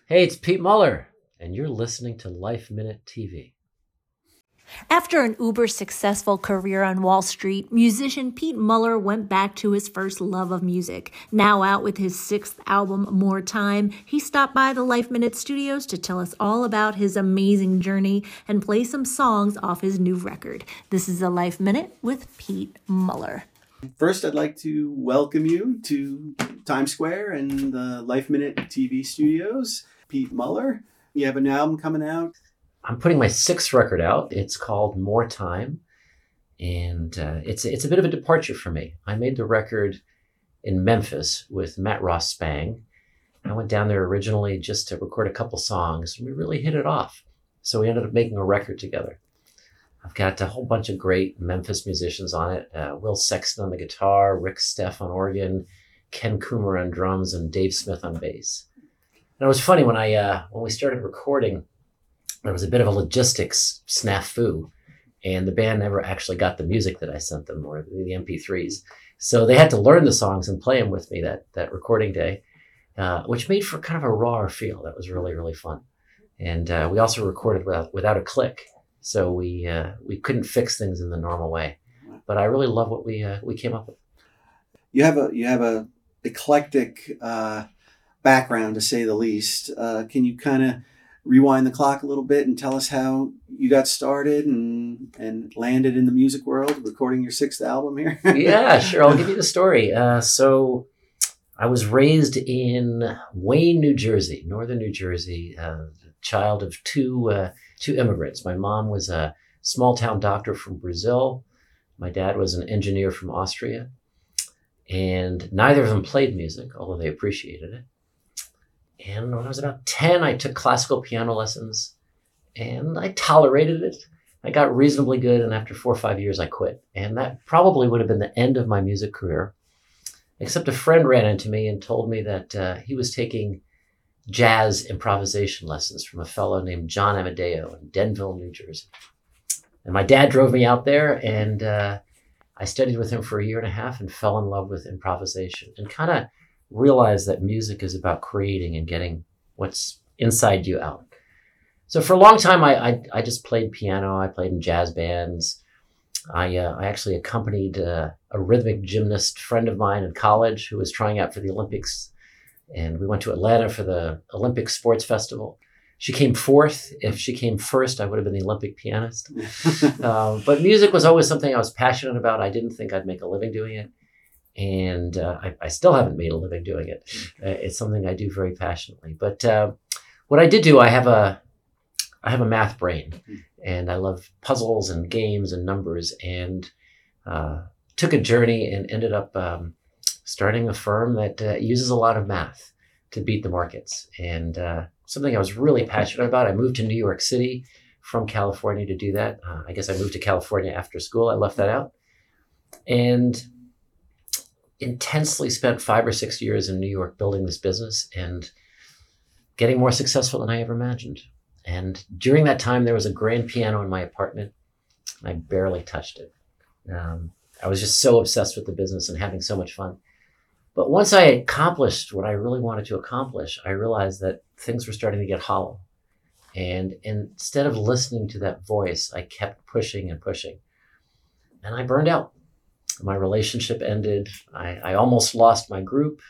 Hey, it's Pete Muller, and you're listening to Life Minute TV. After an uber successful career on Wall Street, musician Pete Muller went back to his first love of music. Now out with his sixth album, More Time, he stopped by the Life Minute studios to tell us all about his amazing journey and play some songs off his new record. This is a Life Minute with Pete Muller. First, I'd like to welcome you to Times Square and the Life Minute TV studios. Pete Muller, you have an album coming out. I'm putting my sixth record out. It's called More Time, and it's a bit of a departure for me. I made the record in Memphis with Matt Ross Spang. I went down there originally just to record a couple songs, and we really hit it off. So we ended up making a record together. I've got a whole bunch of great Memphis musicians on it. Will Sexton on the guitar, Rick Steff on organ, Ken Coomer on drums, and Dave Smith on bass. And it was funny when we started recording, there was a bit of a logistics snafu, and the band never actually got the music that I sent them, or the MP3s. So they had to learn the songs and play them with me that recording day, which made for kind of a rawer feel. That was really, really fun. And we also recorded without a click. So we couldn't fix things in the normal way. But I really love what we came up with. You have a eclectic background, to say the least. Can you kind of rewind the clock a little bit and tell us how you got started and landed in the music world, recording your sixth album here? Yeah, sure. I'll give you the story. So I was raised in Wayne, New Jersey, northern New Jersey, child of two immigrants. My mom was a small town doctor from Brazil. My dad was an engineer from Austria. And neither of them played music, although they appreciated it. And when I was about 10, I took classical piano lessons, and I tolerated it. I got reasonably good, and after 4 or 5 years, I quit. And that probably would have been the end of my music career, except a friend ran into me and told me that he was taking jazz improvisation lessons from a fellow named John Amadeo in Denville, New Jersey. And my dad drove me out there, and I studied with him for a year and a half and fell in love with improvisation and kind of realized that music is about creating and getting what's inside you out. So for a long time, I just played piano. I played in jazz bands. I actually accompanied a rhythmic gymnast friend of mine in college who was trying out for the Olympics. And we went to Atlanta for the Olympic Sports Festival. She came fourth. If she came first, I would have been the Olympic pianist. But music was always something I was passionate about. I didn't think I'd make a living doing it. And I still haven't made a living doing it. It's something I do very passionately. But what I did do, I have a math brain, and I love puzzles and games and numbers, and took a journey and ended up starting a firm that uses a lot of math to beat the markets. And something I was really passionate about. I moved to New York City from California to do that. I guess I moved to California after school. I left that out. And intensely spent 5 or 6 years in New York building this business and getting more successful than I ever imagined. And during that time, there was a grand piano in my apartment, and I barely touched it. I was just so obsessed with the business and having so much fun. But once I accomplished what I really wanted to accomplish, I realized that things were starting to get hollow. And instead of listening to that voice, I kept pushing and pushing. And I burned out. My relationship ended. I almost lost my group.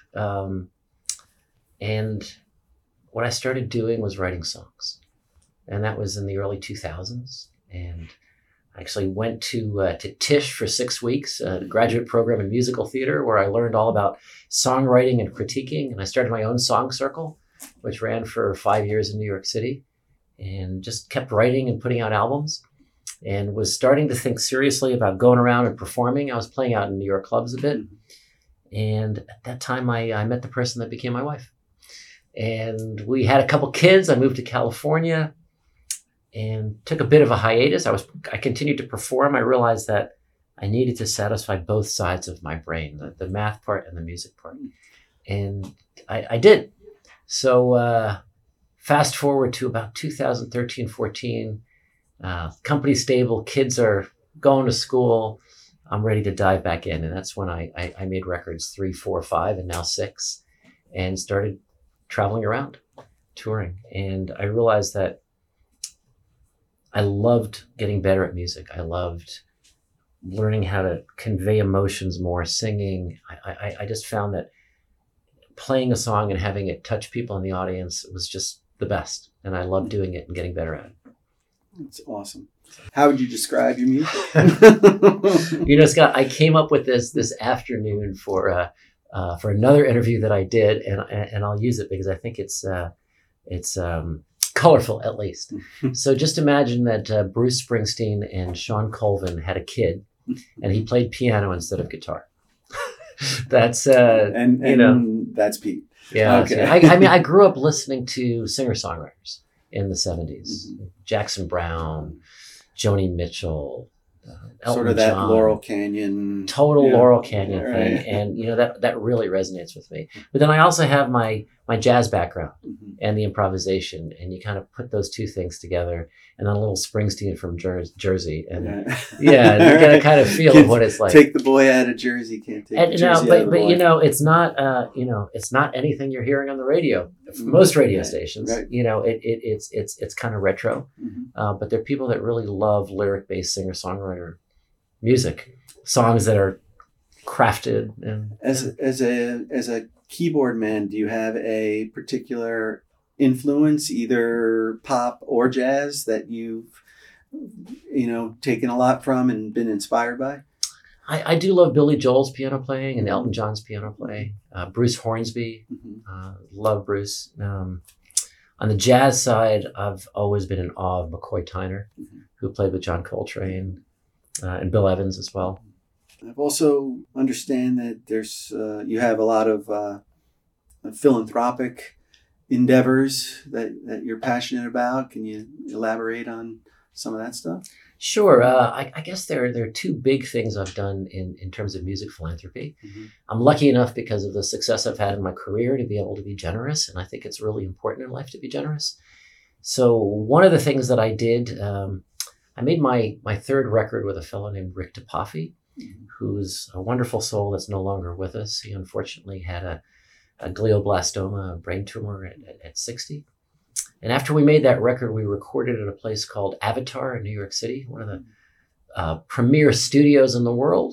And what I started doing was writing songs. And that was in the early 2000s. And I actually went to Tisch for 6 weeks, a graduate program in musical theater, where I learned all about songwriting and critiquing. And I started my own song circle, which ran for 5 years in New York City, and just kept writing and putting out albums. And was starting to think seriously about going around and performing. I was playing out in New York clubs a bit. And at that time, I met the person that became my wife. And we had a couple kids. I moved to California and took a bit of a hiatus. I continued to perform. I realized that I needed to satisfy both sides of my brain, the math part and the music part. And I did. So fast forward to about 2013, 14, company stable, kids are going to school. I'm ready to dive back in. And that's when I made records 3, 4, 5, and now 6, and started traveling around. touring, and I realized that I loved getting better at music. I loved learning how to convey emotions more, singing. I just found that playing a song and having it touch people in the audience was just the best. And I loved doing it and getting better at it. That's awesome. How would you describe your music? Scott, I came up with this afternoon for another interview that I did, and I'll use it because I think it's colorful at least. So just imagine that Bruce Springsteen and Sean Colvin had a kid, and he played piano instead of guitar. That's that's Pete. Yeah. Okay. I grew up listening to singer-songwriters in the 70s. Mm-hmm. Jackson Brown, Joni Mitchell, Elton Sort of that John. Laurel Canyon. Total Laurel Canyon thing. Right. And that really resonates with me. But then I also have my jazz background Mhm. and the improvisation, and you kind of put those two things together, and then a little Springsteen from Jersey, and you get a kind of feel of what it's like. Take the boy out of Jersey, can't take the Jersey out of the boy. It's not anything you're hearing on the radio. Most radio stations, right. It's kind of retro, Mhm. but there are people that really love lyric-based singer-songwriter music, songs that are crafted. And As a keyboard man, do you have a particular influence, either pop or jazz, that you've taken a lot from and been inspired by? I do love Billy Joel's piano playing and Elton John's piano playing. Bruce Hornsby, Mhm. love Bruce. On the jazz side, I've always been in awe of McCoy Tyner, who played with John Coltrane, and Bill Evans as well. I've also understand that there's you have a lot of philanthropic endeavors that you're passionate about. Can you elaborate on some of that stuff? Sure. I guess there are two big things I've done in terms of music philanthropy. Mhm. I'm lucky enough because of the success I've had in my career to be able to be generous, and I think it's really important in life to be generous. So one of the things that I did, I made my third record with a fellow named Rick DePafi, who's a wonderful soul that's no longer with us. He unfortunately had a glioblastoma, a brain tumor at 60. And after we made that record, we recorded at a place called Avatar in New York City, one of the premier studios in the world.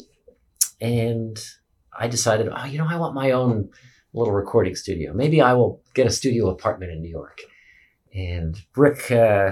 And I decided, I want my own little recording studio. Maybe I will get a studio apartment in New York. And Rick,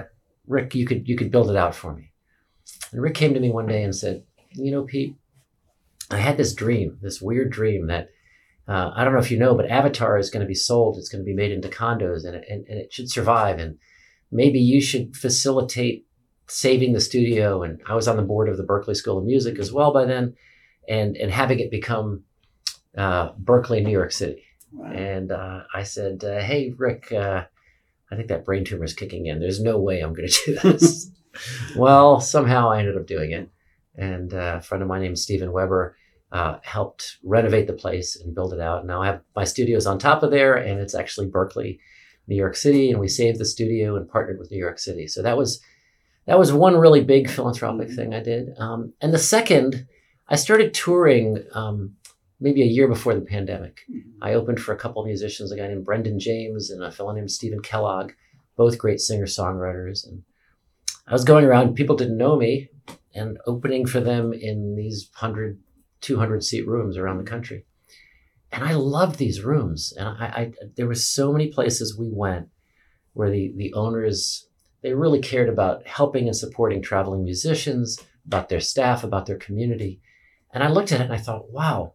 you could build it out for me. And Rick came to me one day and said, Pete, I had this dream, this weird dream that I don't know if you know, but Avatar is going to be sold. It's going to be made into condos, and it should survive. And maybe you should facilitate saving the studio. And I was on the board of the Berklee School of Music as well by then, and having it become Berklee, New York City. Wow. And I said, hey, Rick, I think that brain tumor is kicking in. There's no way I'm going to do this. Well, somehow I ended up doing it. And a friend of mine named Steven Weber helped renovate the place and build it out. Now I have my studios on top of there, and it's actually Berklee, New York City, and we saved the studio and partnered with New York City. So that was one really big philanthropic thing I did. And the second, I started touring maybe a year before the pandemic. I opened for a couple of musicians, a guy named Brendan James and a fellow named Stephen Kellogg, both great singer-songwriters. And I was going around, people didn't know me, and opening for them in these 100, 200 seat rooms around the country. And I loved these rooms. And there were so many places we went where the owners, they really cared about helping and supporting traveling musicians, about their staff, about their community. And I looked at it and I thought, wow,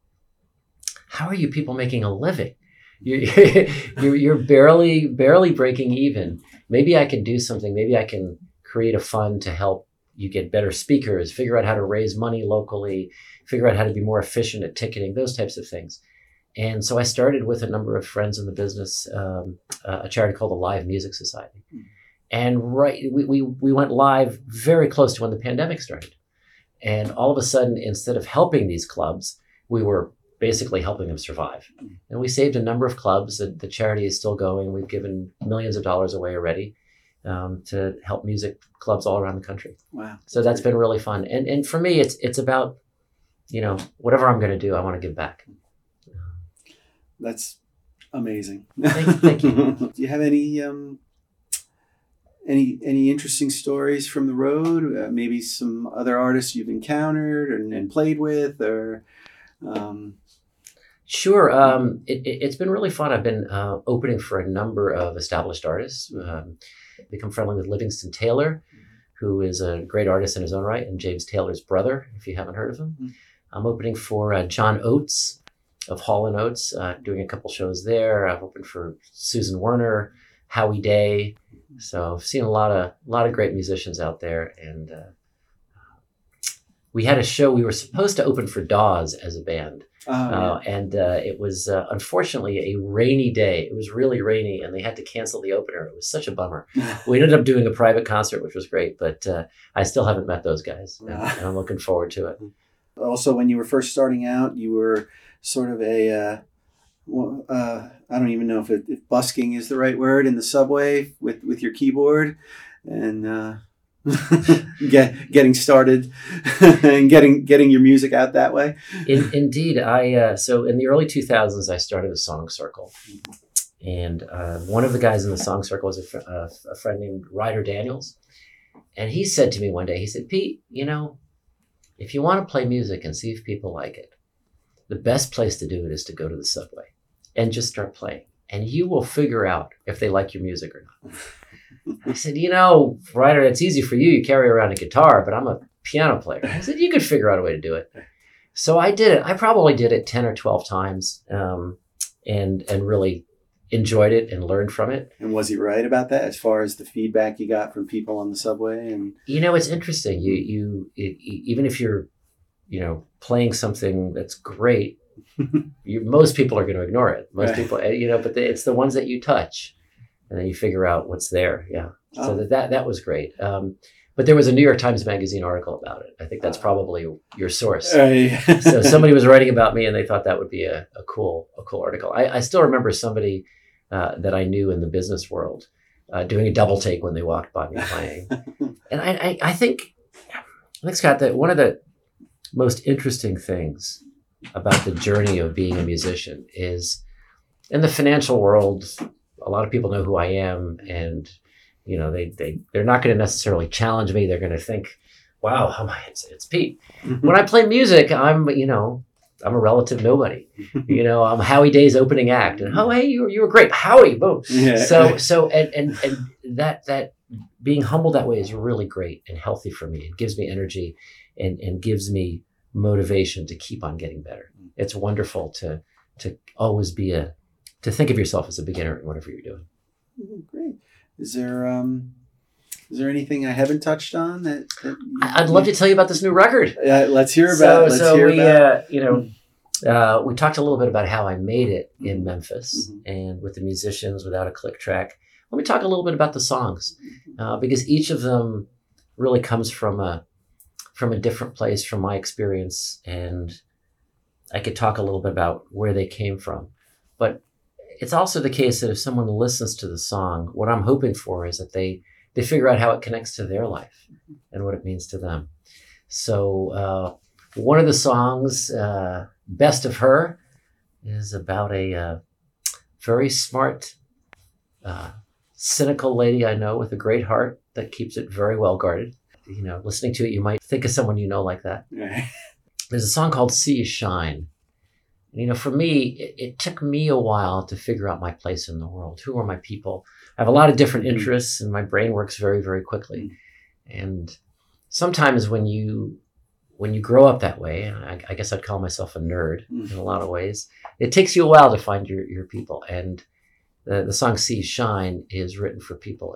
how are you people making a living? You're barely breaking even. Maybe I can do something. Maybe I can create a fund to help you get better speakers, figure out how to raise money locally, figure out how to be more efficient at ticketing, those types of things. And so I started with a number of friends in the business, a charity called the Live Music Society. And we went live very close to when the pandemic started. And all of a sudden, instead of helping these clubs, we were basically helping them survive. And we saved a number of clubs. The charity is still going. We've given millions of dollars away already to help music clubs all around the country. Wow. So that's been really fun. And for me, it's about, whatever I'm going to do, I want to give back. That's Amazing. Thank you. Do you have any interesting stories from the road? Maybe some other artists you've encountered and played with, or Sure. It's been really fun. I've been opening for a number of established artists. Become friendly with Livingston Taylor, who is a great artist in his own right, and James Taylor's brother, if you haven't heard of him. Mm. I'm opening for John Oates of Hall & Oates, doing a couple shows there. I've opened for Susan Werner, Howie Day. So I've seen a lot of great musicians out there. And we had a show, we were supposed to open for Dawes as a band. And it was unfortunately a rainy day. It was really rainy and they had to cancel the opener. It was such a bummer. We ended up doing a private concert, which was great, but I still haven't met those guys. And I'm looking forward to it. Also, when you were first starting out, you were sort of I don't even know if busking is the right word, in the subway with your keyboard and getting started and getting your music out that way. Indeed. So in the early 2000s, I started a song circle. And one of the guys in the song circle was a friend named Ryder Daniels. And he said to me one day, he said, Pete, if you want to play music and see if people like it, the best place to do it is to go to the subway and just start playing. And you will figure out if they like your music or not. I said, Ryder, it's easy for you. You carry around a guitar, but I'm a piano player. I said, you could figure out a way to do it. So I did it. I probably did it 10 or 12 times and really enjoyed it and learned from it. And was he right about that as far as the feedback you got from people on the subway? And it's interesting. Even if you're, playing something that's great, most people are going to ignore it. Most people, but it's the ones that you touch. And then you figure out what's there. Yeah. So that was great. But there was a New York Times Magazine article about it. I think that's probably your source. So somebody was writing about me and they thought that would be a cool article. I still remember somebody that I knew in the business world doing a double take when they walked by me playing. And I think, Scott, that one of the most interesting things about the journey of being a musician is in the financial world, a lot of people know who I am, and they're not going to necessarily challenge me. They're going to think, "Wow, how am I? It's Pete." Mm-hmm. When I play music, I'm a relative nobody. I'm Howie Day's opening act, and hey, you were great, Howie. Boom. Yeah. So that being humbled that way is really great and healthy for me. It gives me energy, and gives me motivation to keep on getting better. It's wonderful to always be to think of yourself as a beginner in whatever you're doing. Great. Is there anything I haven't touched on that I'd love to tell you about this new record? Let's hear about it. We talked a little bit about how I made it in Memphis and with the musicians without a click track. Let me talk a little bit about the songs because each of them really comes from a different place from my experience, and I could talk a little bit about where they came from. But it's also the case that if someone listens to the song, what I'm hoping for is that they figure out how it connects to their life and what it means to them. So one of the songs, Best of Her, is about a very smart, cynical lady I know with a great heart that keeps it very well guarded. Listening to it, you might think of someone like that. There's a song called See You Shine. For me, it took me a while to figure out my place in the world. Who are my people? I have a lot of different interests and my brain works very, very quickly. And sometimes when you grow up that way, and I guess I'd call myself a nerd in a lot of ways, it takes you a while to find your people. And the song See You Shine is written for people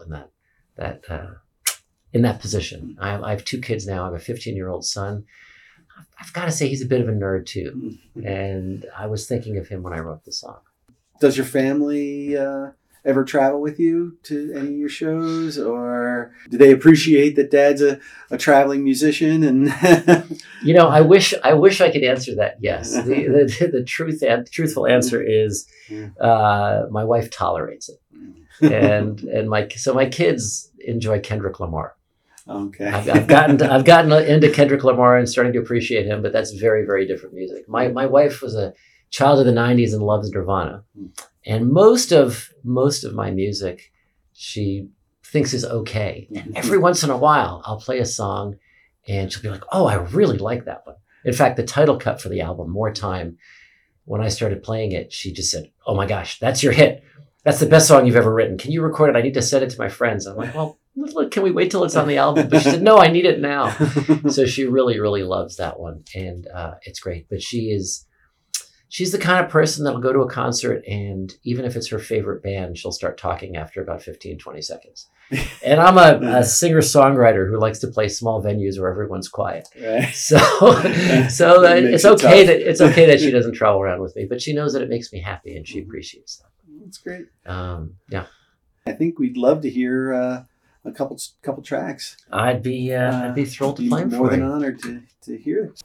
in that position. I have 2 kids now. I have a 15-year-old son. I've got to say he's a bit of a nerd too. And I was thinking of him when I wrote the song. Does your family ever travel with you to any of your shows, or do they appreciate that Dad's a traveling musician? And I wish I could answer that yes. The truthful answer is my wife tolerates it, and my kids enjoy Kendrick Lamar. Okay. I've gotten into Kendrick Lamar and starting to appreciate him, but that's very, very different music. My wife was a child of the 90s and loves Nirvana. And most of my music, she thinks is okay. And every once in a while, I'll play a song and she'll be like, oh, I really like that one. In fact, the title cut for the album, More Time, when I started playing it, she just said, oh my gosh, that's your hit. That's the best song you've ever written. Can you record it? I need to send it to my friends. I'm like, well, look, can we wait till it's on the album? But she said, no, I need it now. So she really, really loves that one. And it's great. But she's the kind of person that'll go to a concert, and even if it's her favorite band, she'll start talking after about 15, 20 seconds. And I'm a singer-songwriter who likes to play small venues where everyone's quiet. Right. So it's okay that she doesn't travel around with me, but she knows that it makes me happy and she appreciates that. That's great. Yeah. I think we'd love to hear a couple tracks. I'd be thrilled to play them for you. More than honored to hear it.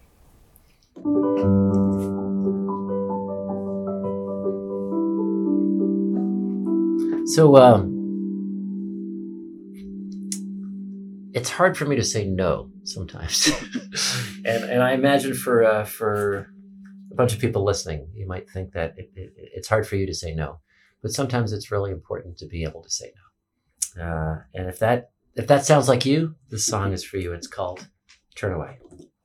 So it's hard for me to say no sometimes, and I imagine for a bunch of people listening, you might think that it's hard for you to say no, but sometimes it's really important to be able to say no. And if that sounds like you, this song is for you. It's called "Turn Away."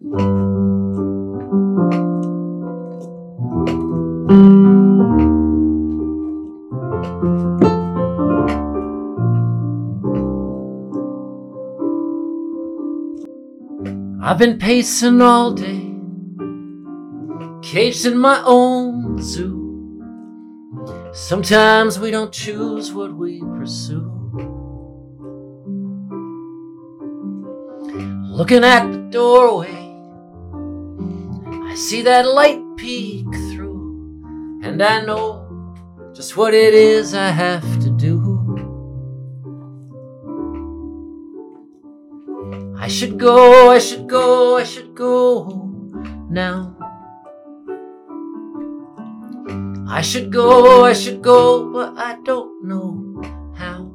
I've been pacing all day, caged in my own zoo. Sometimes we don't choose what we pursue. Looking at the doorway, I see that light peek through, and I know just what it is I have to do. I should go now. I should go, but I don't know how.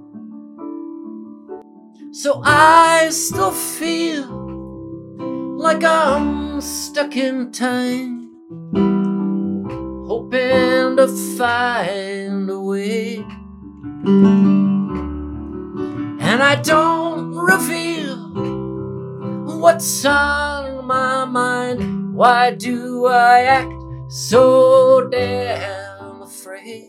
So I still feel like I'm stuck in time, hoping to find a way. And I don't reveal what's on my mind. Why do I act so damn afraid?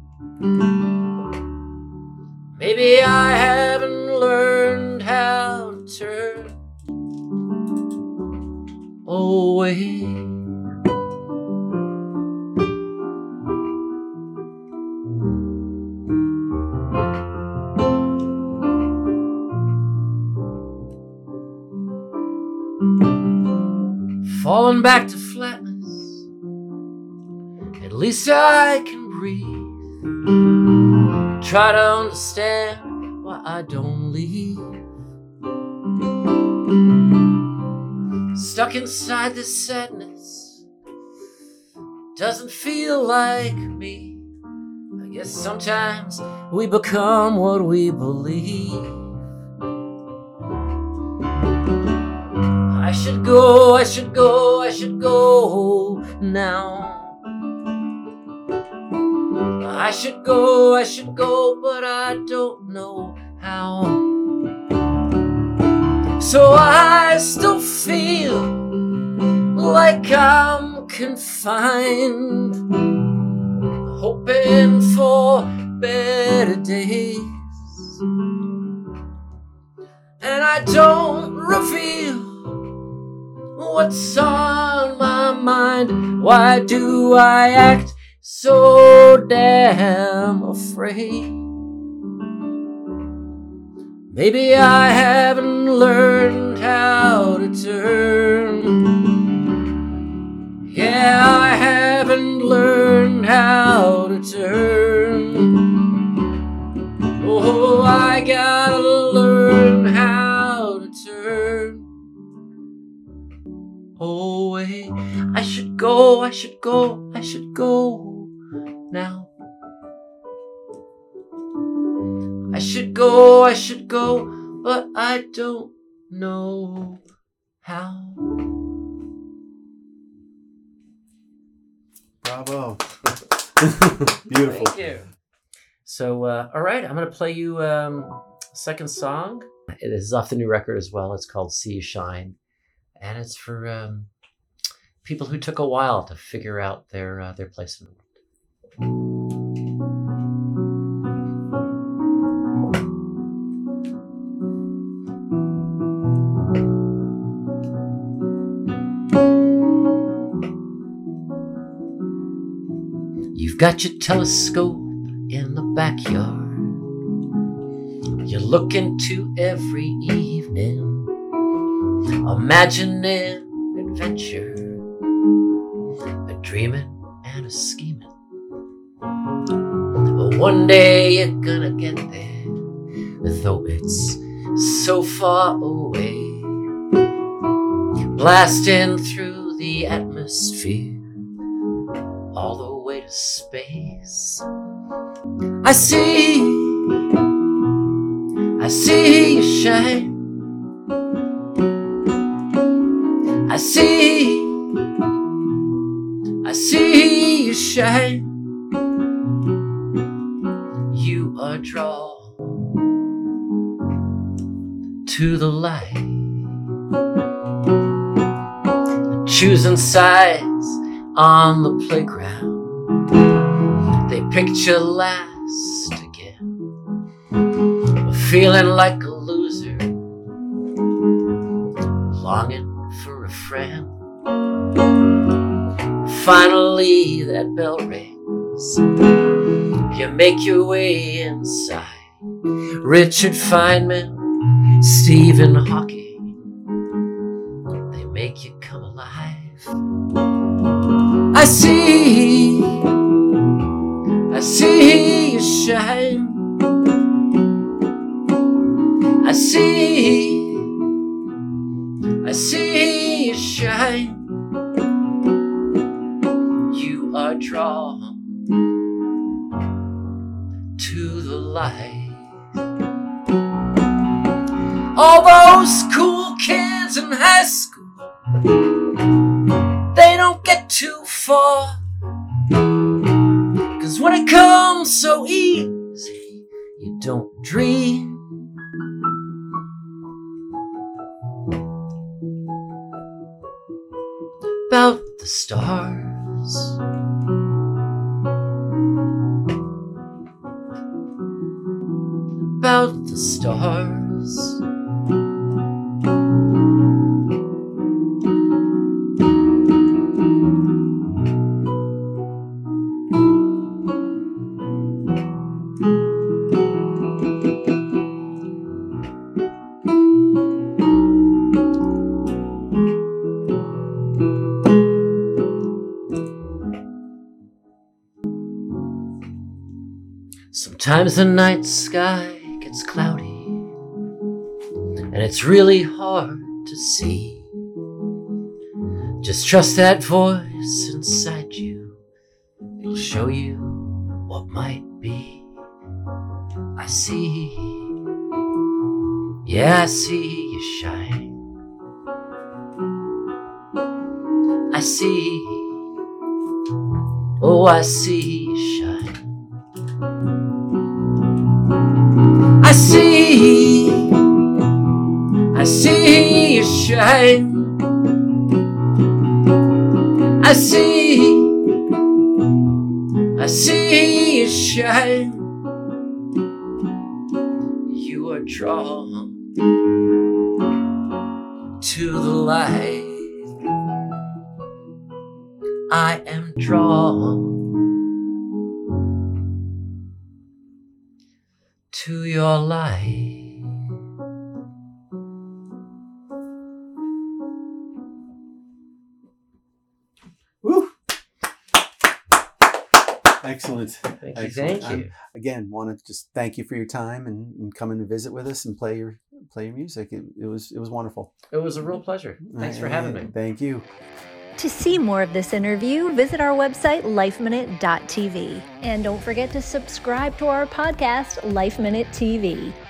Maybe I haven't learned how to turn away. Falling back to flatness, at least I can breathe. Try to understand why I don't leave. Stuck inside this sadness, doesn't feel like me. I guess sometimes we become what we believe. I should go now. I should go, but I don't know how. So I still feel like I'm confined, hoping for better days. And I don't reveal what's on my mind. Why do I act so damn afraid? Maybe I haven't learned how to turn. Yeah, I haven't learned how to turn. Oh, I gotta learn how to turn away. I should go now. I should go, but I don't know how. Bravo. Beautiful. Thank you. So, all right, I'm going to play you a second song. It is off the new record as well. It's called See You Shine. And it's for people who took a while to figure out their place in the world. You've got your telescope in the backyard. You look into every evening, imagining adventure, a dreaming and a scheming. But one day you're gonna get there, though it's so far away, blasting through the atmosphere all the way to space. I see you shine. I see you shine. You are drawn to the light, choosing sides on the playground. They picture last again, feeling like a loser, longing for a friend. Finally that bell rings, you make your way inside. Richard Feynman, Stephen Hawking, they make you come alive. I see you shine. I see you shine. You are drawn to the light. All those cool kids in high school, they don't get too far. 'Cause when it comes so easy, you don't dream. About the stars. About the stars. Sometimes the night sky gets cloudy, and it's really hard to see. Just trust that voice inside you, it'll show you what might be. I see, yeah, I see you shine. I see, oh, I see you shine. I see you shine. I see you shine. You are drawn to the light. I am drawn to your light. Woo! Excellent. Thank Excellent. you. Again, want to just thank you for your time and coming to visit with us and play your music. It was wonderful. It was a real pleasure. Thanks for having me. Thank you. To see more of this interview, visit our website, lifeminute.tv. And don't forget to subscribe to our podcast, Life Minute TV.